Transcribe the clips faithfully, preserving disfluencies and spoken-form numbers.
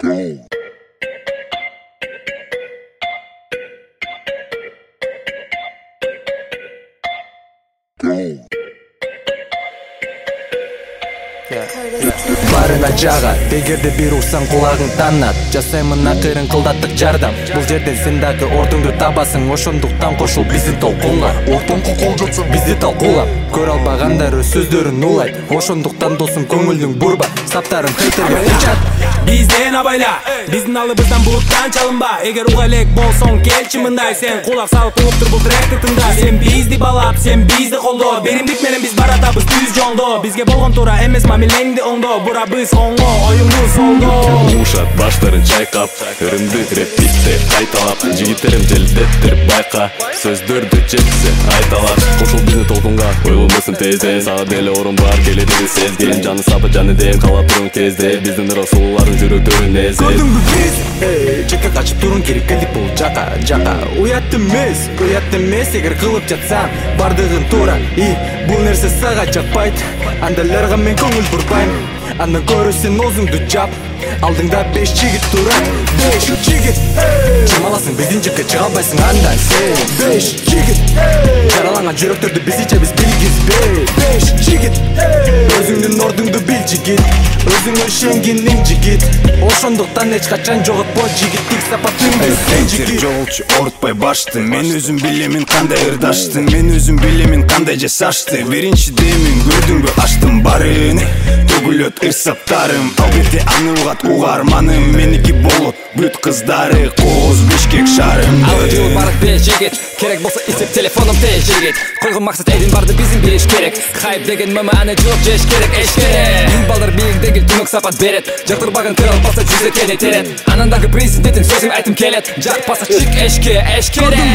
Барына жага, эгерде бир урсаң кулагың танат. Жасаймын акырын кылдаттык жардам. Бул жерден сен дагы ордуңду табасың. Ошондуктан кошул биздин толкунга. Ортоңку кол жатса бизди талкуулап, көрө албагандар өз сөздөрүн улайт. Ошондуктан досум көңүлүң бурба, саптарын хейтерге учат. Бизден абайла, биздин алыбыздан булуттан чалынба. Эгер уга элек болсоң келчи мындай, сен кулак салып угуп тур бул тректи тыңда. Сен бизди балап, сен бизди колдоо. Беримдик менен биз баратабыз түз жолдо. Бизге болгон туура эмес мамилеңди оңдоо. Бурабыз оңго, оюңду солдо. Ушат баштарын чайкап, өрүмдү репитте кайталап. Жигиттерим желдеттир байка, сөздөрдү жетсе айталат. Кошул биздин толкунга, ойлонбосун тезде. Сага деле орун бар, келетини сезген. Жаны сабы жаны дем, калап турун кезде. Биздин расуллардын жүрөктөрүн эзе. Көрдүңбү биз, четке качып турун керек келдик бул жака, жака. Уят эмес, уят эмес, эгер кылып жатсаң бардыгын туура. И бул нерсе сага жакпайт, андайларга мен көңүл бурбайм. Андан көрө сен өзүңдү жап, алдыңда беш жигит турат. Беш жигит, чамаласың биздин жакка чыга албайсың андан сен. Беш жигит, жараланган жүрөктөрдү биз ичебиз билгизбей. Беш жигит, өзүңдүн ордуңду бил жигит, өзүңө ишенгениң жигит. Ошондуктан эч качан жоготпо жигиттик сапатыңды сен жигит. Жолчу орутпай башты, мен өзүм билемин кандай ырдашты. Мен өзүм билемин кандай жасашты. Биринчиде мен көрдүңбү аштым барын, төгүлөт ырсаптарым. Албетте аны угат угарманым, меники болот бүт кыздары, коз Бишкек шарым. Алы жыл барып беш жигит, керек болсо исеп телефоном тез жигит. Койгон максат эдин барды биздин билиш керек. Хайп деген мама аны жооп жеш керек, эш керек. Бул балдар бийикдеги түнөк сапат берет. Жактырбаган кырал болсо жүзү кени терет. Анан дагы президентин сөзүм айтым келет. Жакпаса чик эшке, эш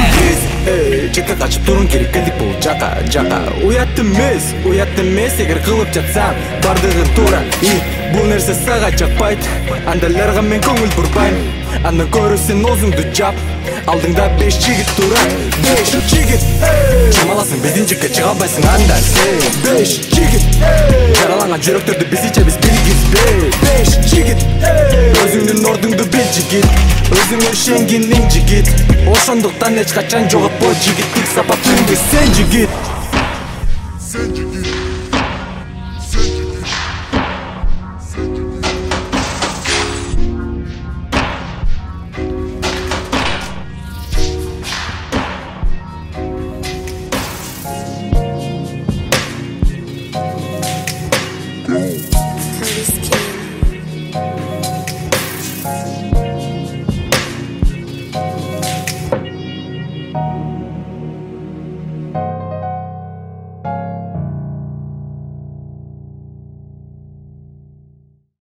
керек. Четке качып турун керек келдик бул жака, жака. Уят эмес, уят эмес, эгер кылып жатсаң бардыгын туура. И бул нерсе сага жакпайт, андайларга мен көңүл бурбайм. Андан көрө сен өзүңдү жап, алдыңда беш жигит турат. Беш жигит, чамаласың биздин жакка чыга албайсың андан сен. Беш жигит, жараланган жүрөктөрдү биз ичебиз билгизбей. Беш жигит, өзүңдүн ордуңду бил жигит, өзүңө ишенгениң жигит. Ошондуктан эч качан жоготпо жигиттик сапатыңды сен жигит.